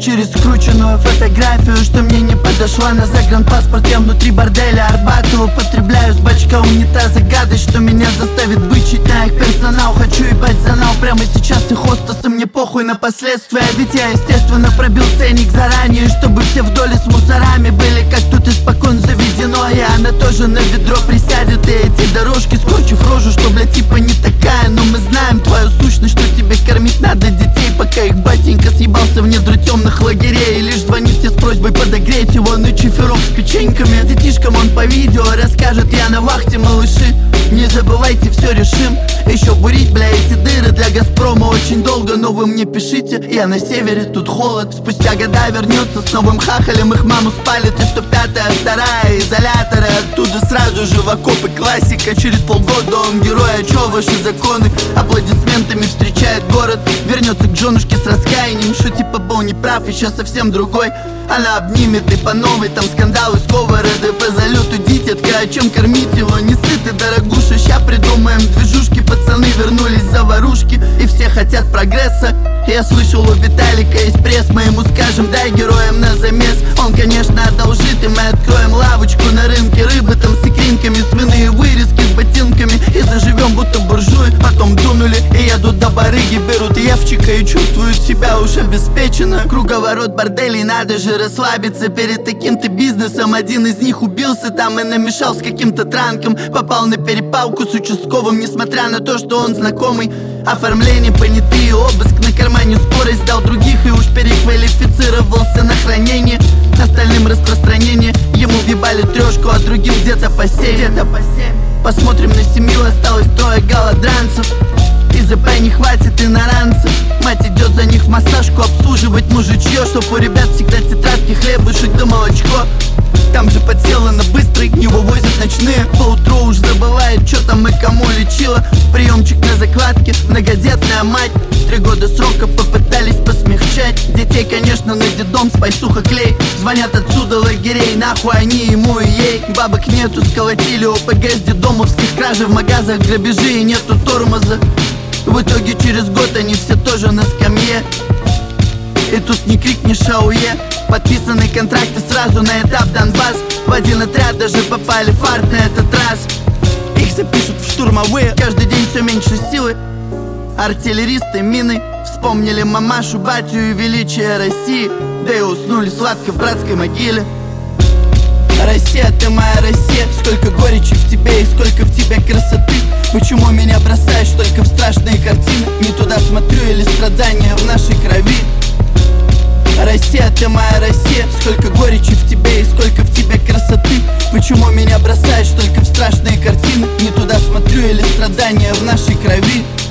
через скрученную фотографию, что мне не подошла на загранпаспорт. Я внутри борделя Арбата употребляю с бачка унитаза гадость, что меня заставит бычить на их персонал. Хочу ебать занал прямо сейчас и хостесы, мне похуй на последствия. Ведь я естественно пробил ценник заранее, чтобы все в доле с мусорами были как тут испокон заведено. И она тоже на ведро присядет, и эти дорожки скорчив рожу, что блядь типа не такая. Но мы знаем твою сущность, что тебе кормить надо детей, пока их батенька съебался в недры темных лагерей. И лишь звонит тебе с просьбой подогреть его на чиферок с печеньками. Детишкам он по видео расскажет: я на вахте, малыши, не забывайте, все решим. Еще бурить, бля, эти дыры для Газпрома очень долго, но вы мне пишите. Я на севере, тут холод. Спустя года вернется с новым хахалем, их маму спалит. И 105-я, вторая изоляторы, оттуда сразу же в окопы. Классика, через полгода он герой. А чё ваши законы? Аплодисментами встречает город. Вернется к женушке с раскаянием, что типа был неправ, и сейчас совсем другой. Она обнимет и по новой, там скандалы, сковороды по залету. Дитятка, о чем кормить его? Не сыты, дорогуша, ща придумаем движушки. Пацаны вернулись за ворушки, и все хотят прогресса. Я слышал, у Виталика есть пресс, мы ему скажем: дай героям на замес. Он, конечно, одолжит, и мы откроем лавочку на рынке рыбы, там с икринками, свиные вырезки с ботинками. И заживем будто буржуи. Потом дунули и едут до барыги, берут евчика и чувствуют себя уж обеспеченно. Круговорот борделей, надо же расслабиться перед таким-то бизнесом. Один из них убился там и намешал с каким-то транком. Попал на перепалку с участковым, несмотря на то, что он знакомый. Оформление, понятые, обыск, на кармане скорость дал других и уж переквалифицировался на хранение. Остальным распространение, ему въебали трешку, а другим где-то по 7. Посмотрим на семью, осталось 3 голодранцев. И ЗП не хватит иноранцев. Мать идет за них в массажку обслуживать мужичье, чтоб у ребят всегда тетрадки, хлебушек да молочко. Там же подсела на быстрый, не вывозят ночные. Поутру уж забывает, что там и кому лечила. Приемчик на закладке, многодетная мать. 3 года срока попытались посмягчать. Детей, конечно, на детдом, спайсуха, клей. Звонят отсюда лагерей, нахуй они ему и ей. Бабок нету, сколотили ОПГ с детдомовских кражи. В магазах грабежи и нету тормоза. В итоге через год они все тоже на скамье. И тут ни крик, ни шауе. Подписаны контракты сразу на этап Донбасс. В один отряд даже попали фарт на этот раз. Их запишут в штурмовые. Каждый день все меньше силы. Артиллеристы, мины. Вспомнили мамашу, батю и величие России. Да и уснули сладко в братской могиле. Россия, ты моя Россия. Сколько горечи в тебе и сколько в тебе красоты. Почему меня бросаешь только в страшные картины? Не туда смотрю или страдания в нашей крови? Россия, ты моя Россия. Сколько горечи в тебе и сколько в тебе красоты. Почему меня бросаешь только в страшные картины? Не туда смотрю или страдания в нашей крови?